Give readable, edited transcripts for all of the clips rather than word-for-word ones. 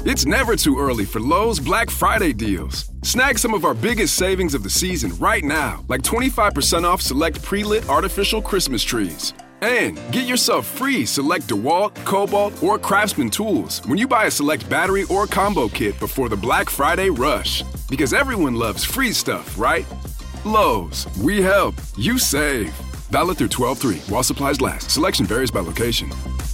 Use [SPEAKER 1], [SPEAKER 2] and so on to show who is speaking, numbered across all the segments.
[SPEAKER 1] It's never too early for Lowe's Black Friday deals. Snag some of our biggest savings of the season right now, like 25% off select pre-lit artificial Christmas trees. And get yourself free select DeWalt, Cobalt, or Craftsman tools when you buy a select battery or combo kit before the Black Friday rush. Because everyone loves free stuff, right? Lowe's, we help, you save. Valid through 12/3 while supplies last. Selection varies by location.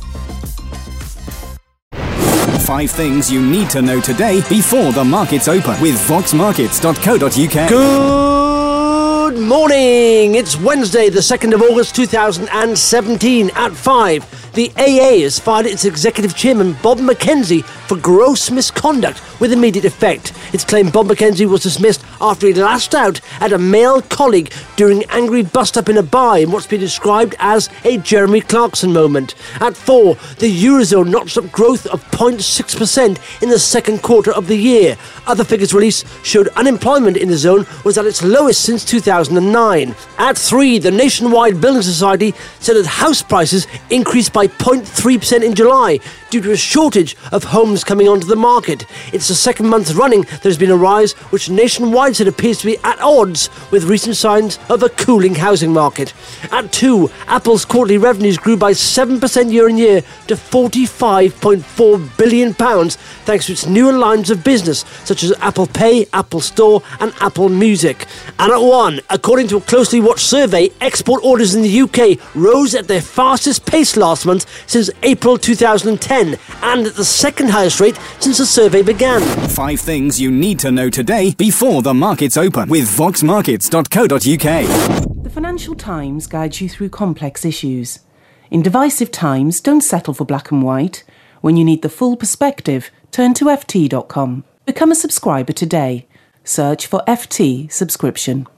[SPEAKER 2] 5 things you need to know today before the markets open with voxmarkets.co.uk.
[SPEAKER 3] Good morning. It's Wednesday, the 2nd of August 2017 at 5. The AA has fired its executive chairman, Bob McKenzie, for gross misconduct with immediate effect. It's claimed Bob McKenzie was dismissed after he lashed out at a male colleague during angry bust-up in a bar in what's been described as a Jeremy Clarkson moment. At 4, the Eurozone notched up growth of 0.6% in the second quarter of the year. Other figures released showed unemployment in the zone was at its lowest since 2009. At 3, the Nationwide Building Society said that house prices increased by 0.3% in July due to a shortage of homes coming onto the market. It's the second month running there's been a rise which Nationwide said appears to be at odds with recent signs of a cooling housing market. At 2, Apple's quarterly revenues grew by 7% year on year to £45.4 billion thanks to its newer lines of business such as Apple Pay, Apple Store and Apple Music. And at 1, according to a closely watched survey, export orders in the UK rose at their fastest pace last month since April 2010 and at the second highest rate since the survey began.
[SPEAKER 2] 5 things you need to know today before the markets open with voxmarkets.co.uk.
[SPEAKER 4] The Financial Times guides you through complex issues. In divisive times, don't settle for black and white. When you need the full perspective, turn to ft.com. Become a subscriber today. Search for FT subscription.